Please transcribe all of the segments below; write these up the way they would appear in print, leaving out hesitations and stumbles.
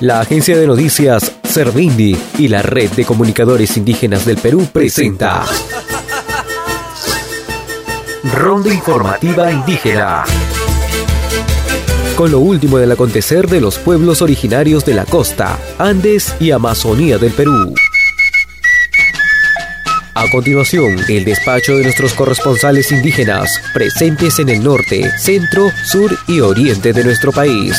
La agencia de noticias Servindi y la Red de Comunicadores Indígenas del Perú presenta Ronda Informativa Indígena, con lo último del acontecer de los pueblos originarios de la costa, Andes y Amazonía del Perú. A continuación, el despacho de nuestros corresponsales indígenas, presentes en el norte, centro, sur y oriente de nuestro país.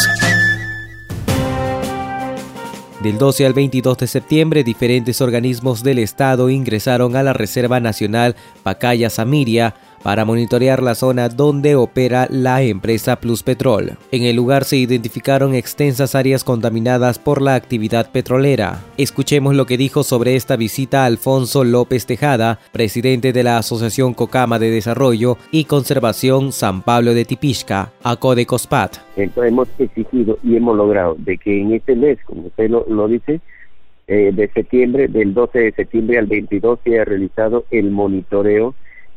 Del 12 al 22 de septiembre, diferentes organismos del Estado ingresaron a la Reserva Nacional Pacaya-Samiria para monitorear la zona donde opera la empresa Pluspetrol. En el lugar se identificaron extensas áreas contaminadas por la actividad petrolera. Escuchemos lo que dijo sobre esta visita Alfonso López Tejada, presidente de la Asociación Cocama de Desarrollo y Conservación San Pablo de Tipixca, ACODECOSPAT. Entonces hemos exigido y hemos logrado de que en este mes, como usted lo dice, de septiembre, del 12 de septiembre al 22, se ha realizado el monitoreo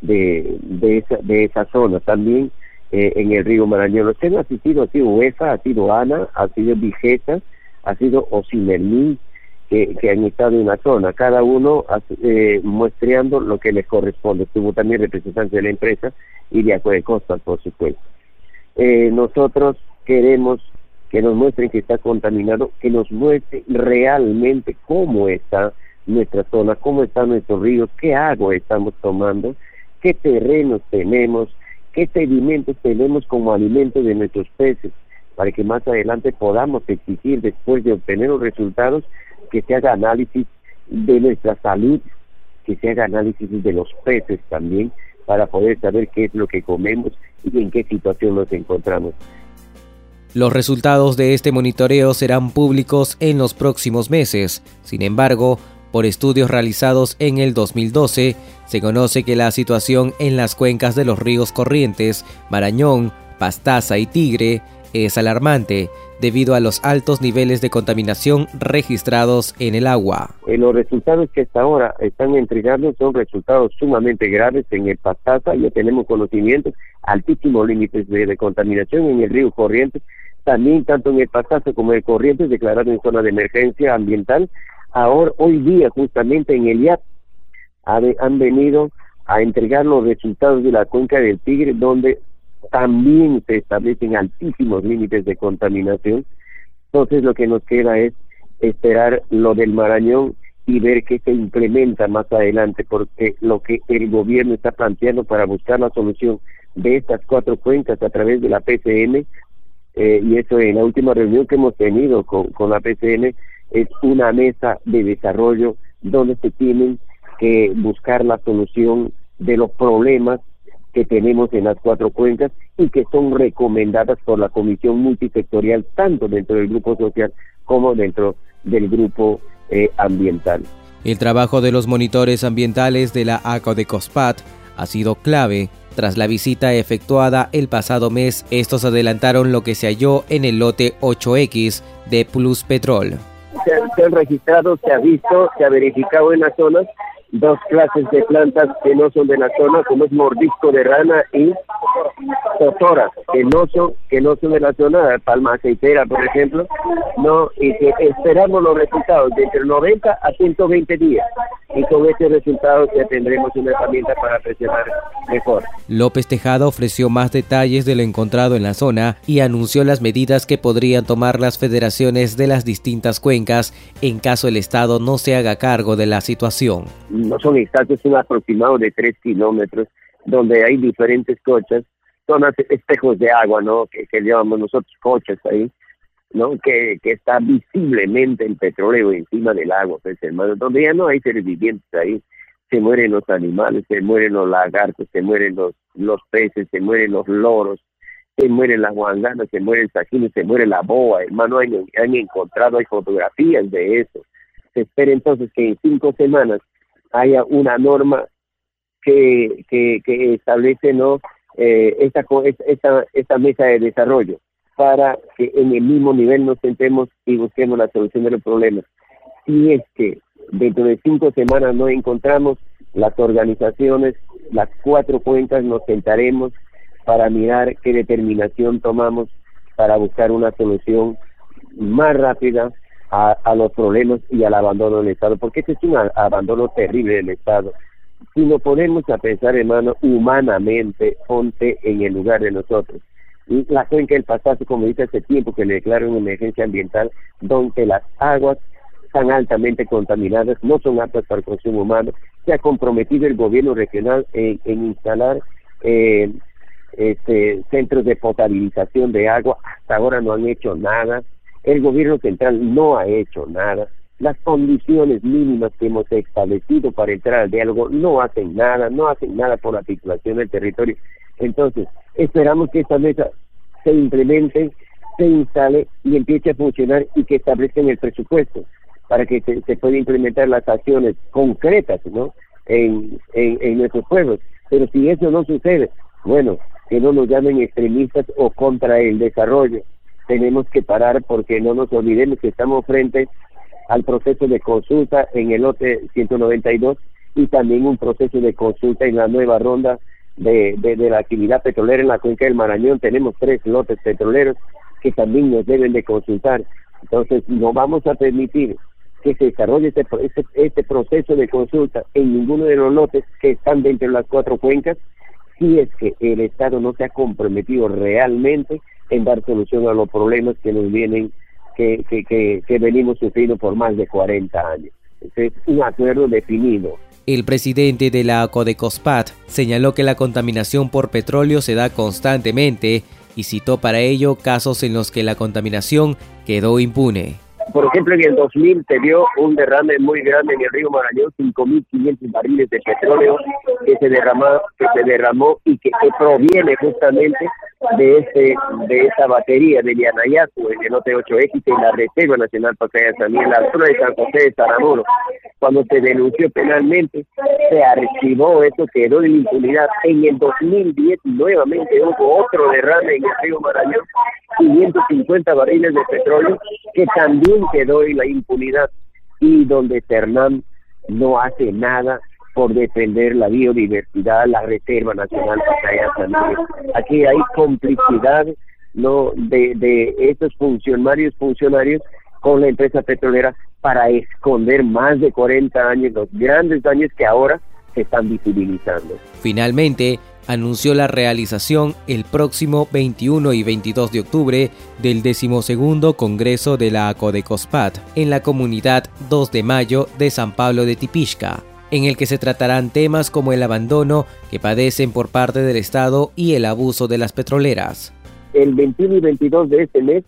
de esa zona. También en el río Marañón. Usted no ha asistido, ha sido UEFA, ha sido ANA, ha sido Vigesa, ha sido Osimermí, que han estado en la zona, cada uno muestreando lo que les corresponde. Estuvo también representante de la empresa y de ACODECOSPAT, por supuesto. Nosotros queremos que nos muestren que está contaminado, que nos muestre realmente cómo está nuestra zona, cómo están nuestros ríos, qué agua estamos tomando, qué terrenos tenemos, qué sedimentos tenemos como alimento de nuestros peces, para que más adelante podamos exigir, después de obtener los resultados, que se haga análisis de nuestra salud, que se haga análisis de los peces también, para poder saber qué es lo que comemos y en qué situación nos encontramos. Los resultados de este monitoreo serán públicos en los próximos meses. Sin embargo, por estudios realizados en el 2012, se conoce que la situación en las cuencas de los ríos Corrientes, Marañón, Pastaza y Tigre es alarmante debido a los altos niveles de contaminación registrados en el agua. Los resultados que hasta ahora están entregando son resultados sumamente graves. En el Pastaza ya tenemos conocimientos, altísimos límites de contaminación. En el río Corrientes, también tanto en el Pastaza como en el Corrientes, declarado en zona de emergencia ambiental. Ahora, hoy día, justamente en el IAP, han venido a entregar los resultados de la cuenca del Tigre, donde también se establecen altísimos límites de contaminación. Entonces, lo que nos queda es esperar lo del Marañón y ver qué se implementa más adelante, porque lo que el gobierno está planteando para buscar la solución de estas 4 cuencas a través de la PCM, y eso en la última reunión que hemos tenido con la PCM, es una mesa de desarrollo donde se tienen que buscar la solución de los problemas que tenemos en las 4 cuencas y que son recomendadas por la Comisión Multisectorial, tanto dentro del grupo social como dentro del grupo ambiental. El trabajo de los monitores ambientales de la ACODECOSPAT ha sido clave. Tras la visita efectuada el pasado mes, estos adelantaron lo que se halló en el lote 8X de Pluspetrol. Se han registrado, se ha visto, se ha verificado en la zona 2 clases de plantas que no son de la zona, como es mordisco de rana y totora, que no son de la zona, palma aceitera, por ejemplo, no, y que esperamos los resultados de entre 90 a 120 días, y con este resultado ya tendremos una herramienta para presionar mejor. López Tejada ofreció más detalles de lo encontrado en la zona y anunció las medidas que podrían tomar las federaciones de las distintas cuencas en caso el Estado no se haga cargo de la situación. No son exactos, son aproximados de 3 kilómetros, donde hay diferentes cochas, son espejos de agua, ¿no? Que llamamos nosotros cochas ahí, ¿no? Que está visiblemente el petróleo encima del agua, pues, hermano, donde ya no hay seres vivientes ahí. Se mueren los animales, se mueren los lagartos, se mueren los peces, se mueren los loros, se mueren las guanganas, se mueren sajines, se muere la boa, hermano, han encontrado, hay fotografías de eso. Se espera entonces que en 5 semanas haya una norma que establece, ¿no?, esta mesa de desarrollo, para que en el mismo nivel nos sentemos y busquemos la solución de los problemas. Si es que dentro de 5 semanas no encontramos, las organizaciones, las 4 cuencas, nos sentaremos para mirar qué determinación tomamos para buscar una solución más rápida, a los problemas y al abandono del Estado, porque este es un abandono terrible del Estado. Si nos ponemos a pensar, hermano, humanamente, ponte en el lugar de nosotros. Y la cuenca del Pastaza, como dice hace tiempo que le declaran una emergencia ambiental, donde las aguas están altamente contaminadas, no son aptas para el consumo humano. Se ha comprometido el gobierno regional en instalar centros de potabilización de agua. Hasta ahora no han hecho nada. El gobierno central no ha hecho nada. Las condiciones mínimas que hemos establecido para entrar al diálogo no hacen nada por la titulación del territorio. Entonces, esperamos que esta mesa se implemente, se instale y empiece a funcionar, y que establezcan el presupuesto para que se pueda implementar las acciones concretas, ¿no?, en nuestros pueblos. Pero si eso no sucede, bueno, que no nos llamen extremistas o contra el desarrollo. Tenemos que parar, porque no nos olvidemos que estamos frente al proceso de consulta en el lote 192 y también un proceso de consulta en la nueva ronda de la actividad petrolera en la cuenca del Marañón. Tenemos 3 lotes petroleros que también nos deben de consultar. Entonces no vamos a permitir que se desarrolle este proceso de consulta en ninguno de los lotes que están dentro de las 4 cuencas, si es que el Estado no se ha comprometido realmente en dar solución a los problemas que nos vienen, que venimos sufriendo por más de 40 años. Es un acuerdo definido. El presidente de la Codecospat señaló que la contaminación por petróleo se da constantemente y citó para ello casos en los que la contaminación quedó impune. Por ejemplo, en el 2000 se dio un derrame muy grande en el río Marañón, 5.500 barriles de petróleo que se derramó y que proviene justamente de esta batería de Llanayacu, en el lote 8X, en la Reserva Nacional Pacaya-Samiria, en la zona de San José de Saramuro. Cuando se denunció penalmente, se archivó, eso quedó en impunidad. En el 2010 nuevamente hubo otro derrame en el río Marañón, 550 barriles de petróleo, que también quedó en la impunidad, y donde Cernam no hace nada por defender la biodiversidad, la Reserva Nacional Pacaya-Samiria. Aquí hay complicidad, ¿no?, de estos funcionarios con la empresa petrolera para esconder más de 40 años los grandes daños que ahora se están visibilizando. Finalmente, anunció la realización el próximo 21 y 22 de octubre del 12º Congreso de la Codecospat en la comunidad 2 de Mayo de San Pablo de Tipixca, en el que se tratarán temas como el abandono que padecen por parte del Estado y el abuso de las petroleras. El 21 y 22 de este mes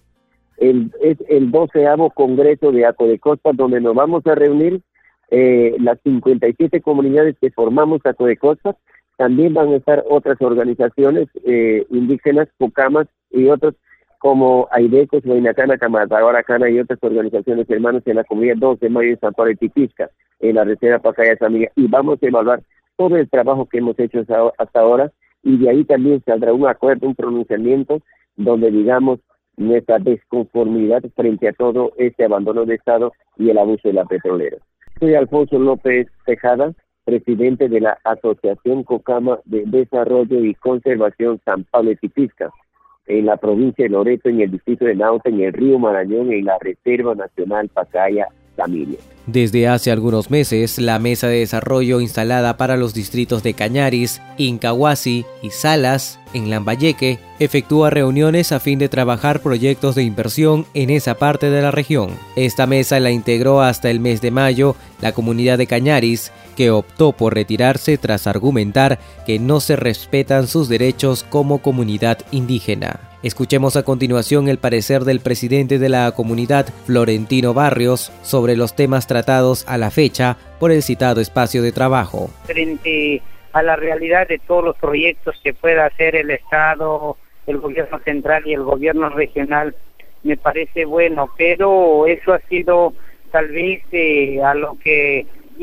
es el 12º Congreso de Codecospat, donde nos vamos a reunir las 57 comunidades que formamos Codecospat. También van a estar otras organizaciones indígenas, Pucamas y otros como Aidecos, Huaynacana, Camataguaracana y otras organizaciones hermanas en la comunidad 2 de Mayo de San Pablo de Tipixca, en la Reserva Pacaya-Samiria, y vamos a evaluar todo el trabajo que hemos hecho hasta ahora, y de ahí también saldrá un acuerdo, un pronunciamiento, donde digamos nuestra desconformidad frente a todo este abandono de Estado y el abuso de la petrolera. Soy Alfonso López Tejada, presidente de la Asociación Cocama de Desarrollo y Conservación San Pablo de Tipixca, en la provincia de Loreto, en el distrito de Nauta, en el río Marañón, en la Reserva Nacional Pacaya-Samiria. Desde hace algunos meses, la Mesa de Desarrollo instalada para los distritos de Cañaris, Incahuasi y Salas, en Lambayeque, efectúa reuniones a fin de trabajar proyectos de inversión en esa parte de la región. Esta mesa la integró hasta el mes de mayo la comunidad de Cañaris, que optó por retirarse tras argumentar que no se respetan sus derechos como comunidad indígena. Escuchemos a continuación el parecer del presidente de la comunidad, Florentino Barrios, sobre los temas tratados a la fecha por el citado espacio de trabajo. Frente a la realidad de todos los proyectos que pueda hacer el Estado, el gobierno central y el gobierno regional, me parece bueno, pero eso ha sido tal vez a lo que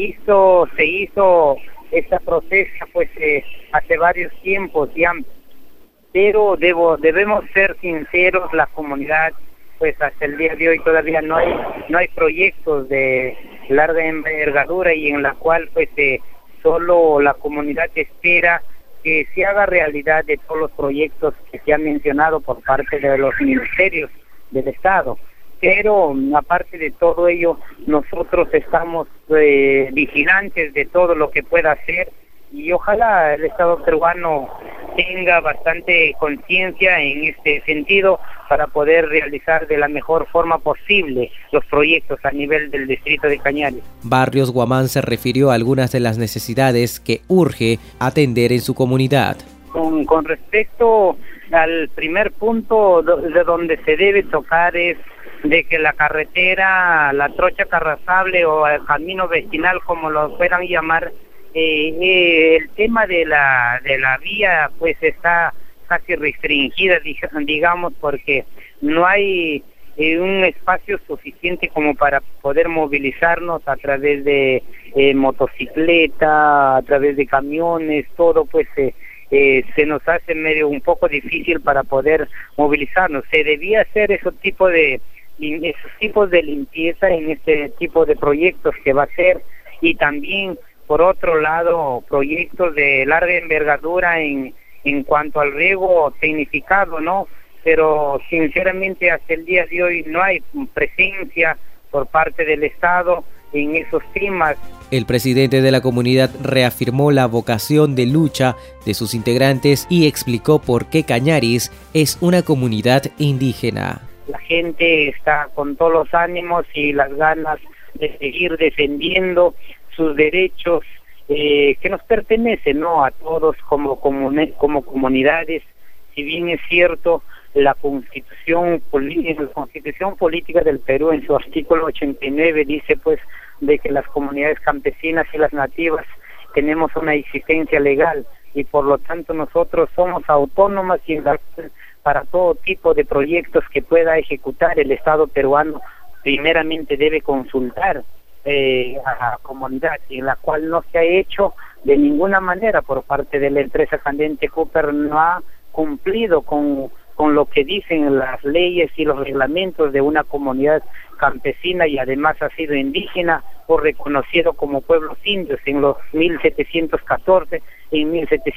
se hizo esta protesta pues hace varios tiempos ya, pero debemos ser sinceros, la comunidad pues hasta el día de hoy todavía no hay proyectos de larga envergadura y en la cual pues solo la comunidad espera que se haga realidad de todos los proyectos que se han mencionado por parte de los ministerios del Estado. pero aparte de todo ello, nosotros estamos vigilantes de todo lo que pueda hacer, y ojalá el Estado peruano tenga bastante conciencia en este sentido para poder realizar de la mejor forma posible los proyectos a nivel del distrito de Cañaris. Barrios Guamán se refirió a algunas de las necesidades que urge atender en su comunidad. Con respecto al primer punto de donde se debe tocar es de que la carretera, la trocha carrazable o el camino vecinal, como lo puedan llamar, el tema de la vía pues está casi restringida, digamos, porque no hay un espacio suficiente como para poder movilizarnos a través de motocicleta, a través de camiones, todo pues se nos hace medio un poco difícil para poder movilizarnos. Se debía hacer esos tipos de limpieza en este tipo de proyectos que va a ser, y también por otro lado proyectos de larga envergadura en cuanto al riego tecnificado, ¿no? Pero sinceramente hasta el día de hoy no hay presencia por parte del Estado en esos temas. El presidente de la comunidad reafirmó la vocación de lucha de sus integrantes y explicó por qué Cañaris es una comunidad indígena. La gente está con todos los ánimos y las ganas de seguir defendiendo sus derechos que nos pertenecen, ¿no?, a todos como comunidades. Si bien es cierto, la Constitución Política del Perú en su artículo 89 dice pues de que las comunidades campesinas y las nativas tenemos una existencia legal, y por lo tanto nosotros somos autónomas, y para todo tipo de proyectos que pueda ejecutar el Estado peruano primeramente debe consultar a la comunidad, en la cual no se ha hecho de ninguna manera por parte de la empresa Candente Cooper. No ha cumplido con lo que dicen las leyes y los reglamentos de una comunidad campesina, y además ha sido indígena o reconocido como pueblos indios en los 1714, en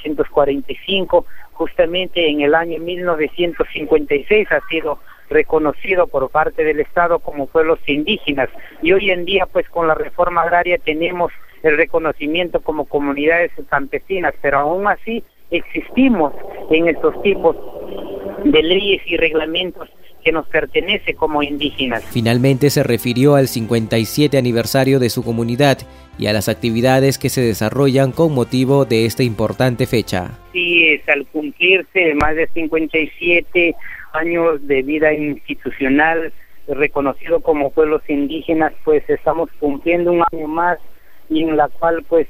1745, justamente en el año 1956 ha sido reconocido por parte del Estado como pueblos indígenas, y hoy en día pues con la reforma agraria tenemos el reconocimiento como comunidades campesinas, pero aún así existimos en estos tipos de leyes y reglamentos que nos pertenece como indígenas. Finalmente se refirió al 57 aniversario de su comunidad y a las actividades que se desarrollan con motivo de esta importante fecha. Sí, es al cumplirse más de 57 años de vida institucional reconocido como pueblos indígenas, pues estamos cumpliendo un año más, y en la cual pues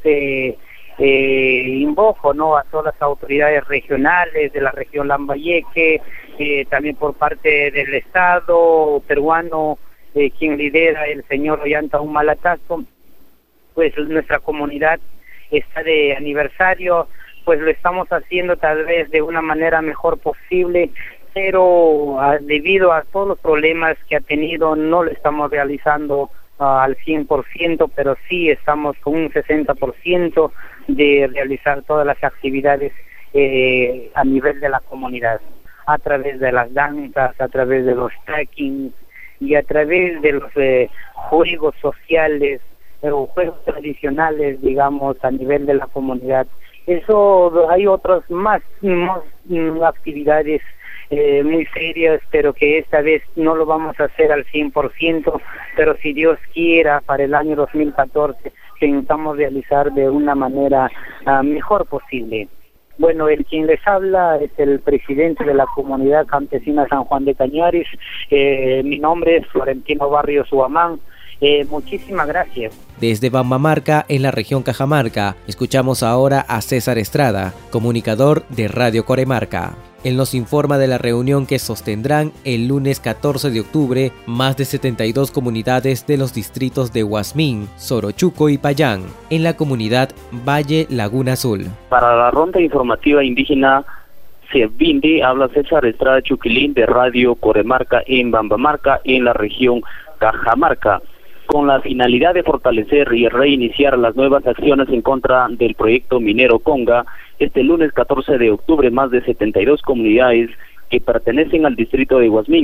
invoco, ¿no?, a todas las autoridades regionales de la región Lambayeque, también por parte del Estado peruano, quien lidera el señor Ollanta Humala-Tazo, pues nuestra comunidad está de aniversario, pues lo estamos haciendo tal vez de una manera mejor posible, pero debido a todos los problemas que ha tenido no lo estamos realizando al 100%, pero sí estamos con un 60% de realizar todas las actividades a nivel de la comunidad, a través de las danzas, a través de los trackings y a través de los juegos sociales o juegos tradicionales, digamos, a nivel de la comunidad. Eso hay otras más actividades muy serias, pero que esta vez no lo vamos a hacer al 100%, pero si Dios quiera, para el año 2014 intentamos realizar de una manera mejor posible. Bueno, quien les habla es el presidente de la comunidad campesina San Juan de Cañaris. Mi nombre es Florentino Barrios Guamán. Muchísimas gracias. Desde Bambamarca, en la región Cajamarca, escuchamos ahora a César Estrada, comunicador de Radio Coremarca. Él nos informa de la reunión que sostendrán el lunes 14 de octubre más de 72 comunidades de los distritos de Huasmín, Sorochuco y Payán, en la comunidad Valle Laguna Azul. Para la ronda informativa indígena Sebindi, habla César Estrada Chuquilín de Radio Coremarca en Bambamarca, en la región Cajamarca, con la finalidad de fortalecer y reiniciar las nuevas acciones en contra del proyecto minero Conga. Este lunes 14 de octubre, más de 72 comunidades que pertenecen al distrito de Huasmín,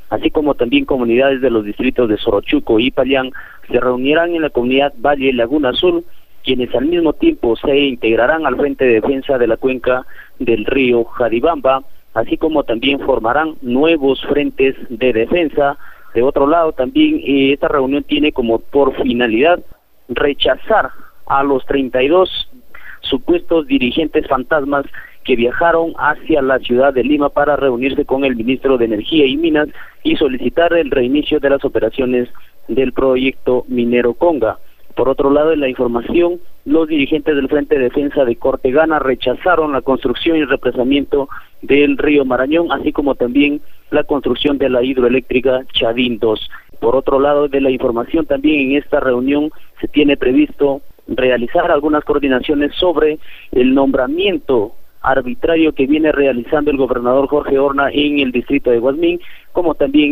así como también comunidades de los distritos de Sorochuco y Pallán, se reunirán en la comunidad Valle Laguna Azul, quienes al mismo tiempo se integrarán al Frente de Defensa de la cuenca del río Jaribamba, así como también formarán nuevos frentes de defensa. De otro lado, también esta reunión tiene como por finalidad rechazar a los 32 supuestos dirigentes fantasmas que viajaron hacia la ciudad de Lima para reunirse con el ministro de Energía y Minas y solicitar el reinicio de las operaciones del proyecto minero Conga. Por otro lado, en la información, los dirigentes del Frente de Defensa de Cortegana rechazaron la construcción y represamiento del río Marañón, así como también la construcción de la hidroeléctrica Chadín 2. Por otro lado, de la información, también en esta reunión se tiene previsto realizar algunas coordinaciones sobre el nombramiento arbitrario que viene realizando el gobernador Jorge Horna en el distrito de Guasmín, como también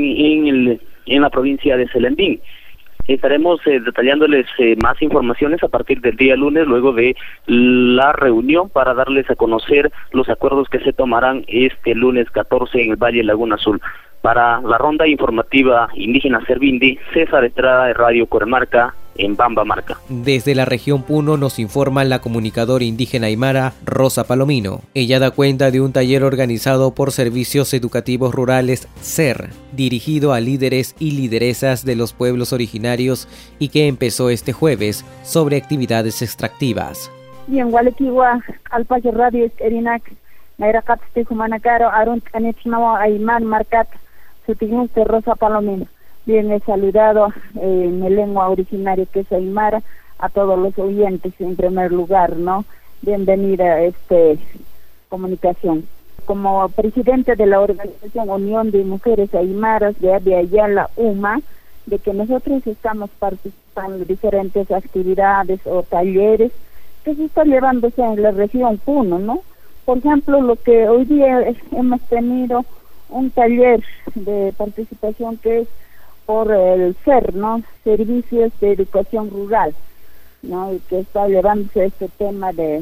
en la provincia de Selendín. Estaremos detallándoles más informaciones a partir del día lunes, luego de la reunión, para darles a conocer los acuerdos que se tomarán este lunes 14 en el Valle Laguna Azul. Para la ronda informativa indígena Servindi, César Estrada de Radio Coremarca, en Bambamarca. Desde la región Puno nos informa la comunicadora indígena aymara Rosa Palomino. Ella da cuenta de un taller organizado por Servicios Educativos Rurales SER, dirigido a líderes y lideresas de los pueblos originarios y que empezó este jueves sobre actividades extractivas. Bien, Gualequigua, Alpache Radio, Erinac, Nairacat, Tejumanacaro, Arunt, Anetnawa, Aymar, Marcat, Sutignes de Rosa Palomino. Bien, he saludado en mi lengua originaria, que es aymara, a todos los oyentes en primer lugar, ¿no? Bienvenida a esta comunicación. Como presidente de la organización Unión de Mujeres Aymaras de Abya Yala, UMA, de que nosotros estamos participando en diferentes actividades o talleres que se están llevándose en la región Puno, ¿no? Por ejemplo, lo que hoy día hemos tenido un taller de participación que es por el SER, ¿no? Servicios de Educación Rural, ¿no? Y que está llevándose este tema de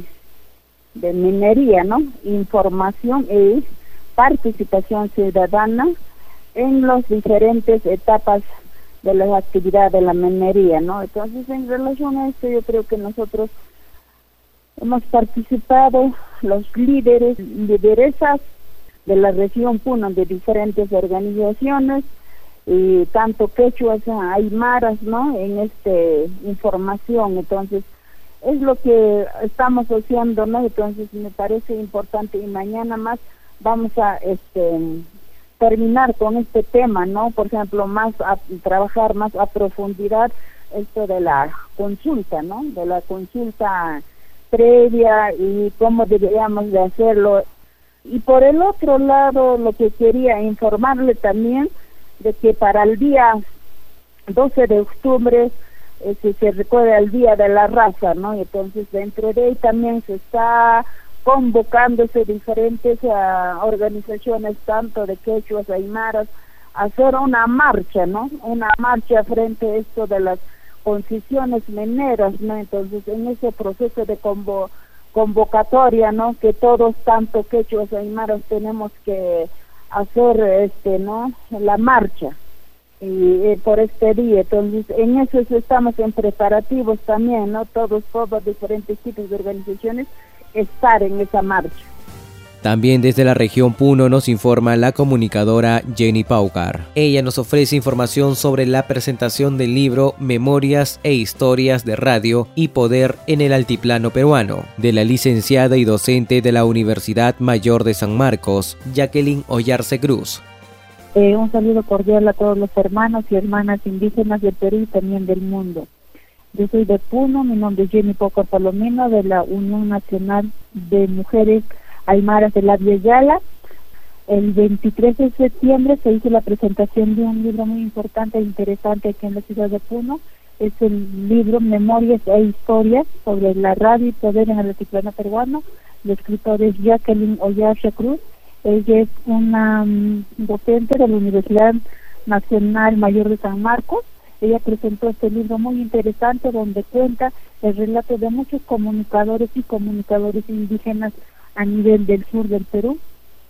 minería, ¿no? Información y participación ciudadana en las diferentes etapas de la actividad de la minería, ¿no? Entonces, en relación a esto, yo creo que nosotros hemos participado, los lideresas de la región Puno, de diferentes organizaciones, y tanto quechuas, aymaras, ¿no? En esta información. Entonces, es lo que estamos haciendo, ¿no? Entonces, me parece importante, y mañana más vamos a terminar con este tema, ¿no? Por ejemplo, trabajar más a profundidad esto de la consulta, ¿no? De la consulta previa y cómo deberíamos de hacerlo. Y por el otro lado, lo que quería informarle también, de que para el día 12 de octubre se recuerda el Día de la Raza, ¿no? Y entonces dentro de ahí también se está convocándose diferentes organizaciones, tanto de quechuas, aymaras, a hacer una marcha, ¿no? Una marcha frente a esto de las concesiones mineras, ¿no? Entonces, en ese proceso de convocatoria, ¿no? Que todos, tanto quechuas, aymaras, tenemos que hacer ¿no? La marcha y por este día. Entonces, en eso estamos en preparativos también, ¿no? Todos diferentes tipos de organizaciones estar en esa marcha. También desde la región Puno nos informa la comunicadora Jenny Paucar. Ella nos ofrece información sobre la presentación del libro Memorias e Historias de Radio y Poder en el Altiplano Peruano, de la licenciada y docente de la Universidad Mayor de San Marcos, Jacqueline Ollarse Cruz. Un saludo cordial a todos los hermanos y hermanas indígenas del Perú y también del mundo. Yo soy de Puno, mi nombre es Jenny Paucar Palomino, de la Unión Nacional de Mujeres Aymaras de la Abya Yala. El 23 de septiembre se hizo la presentación de un libro muy importante e interesante aquí en la ciudad de Puno. Es el libro Memorias e Historias sobre la radio y poder en el altiplano peruano. La escritora es Jacqueline Ollarse Cruz. Ella es una docente de la Universidad Nacional Mayor de San Marcos. Ella presentó este libro muy interesante donde cuenta el relato de muchos comunicadores y comunicadores indígenas a nivel del sur del Perú,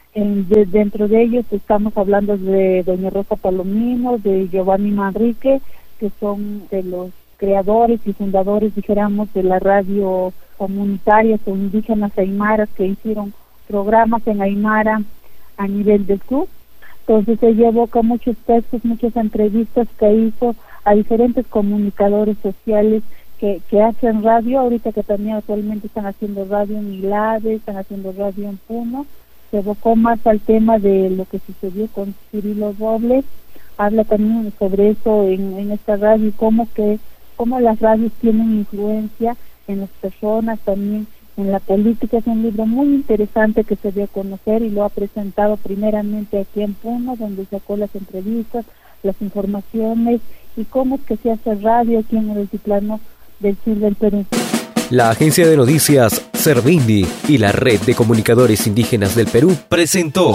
Dentro de ellos estamos hablando de doña Rosa Palomino, de Giovanni Manrique, que son de los creadores y fundadores, dijéramos, de la radio comunitaria o indígenas aymaras, que hicieron programas en aymara a nivel del sur. Entonces ella evoca muchos textos, muchas entrevistas que hizo a diferentes comunicadores sociales que hacen radio, ahorita que también actualmente están haciendo radio en Milade, están haciendo radio en Puno. Se evocó más al tema de lo que sucedió con Cirilo Robles, habla también sobre eso en esta radio y cómo las radios tienen influencia en las personas, también en la política. Es un libro muy interesante que se dio a conocer y lo ha presentado primeramente aquí en Puno, donde sacó las entrevistas, las informaciones y cómo es que se hace radio aquí en el altiplano del sur del Perú. La agencia de noticias Servindi y la Red de Comunicadores Indígenas del Perú presentó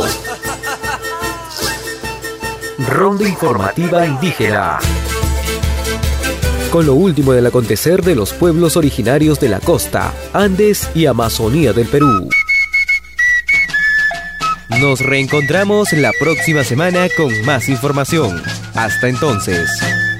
Ronda Informativa Indígena, con lo último del acontecer de los pueblos originarios de la costa, Andes y Amazonía del Perú. Nos reencontramos la próxima semana con más información. Hasta entonces.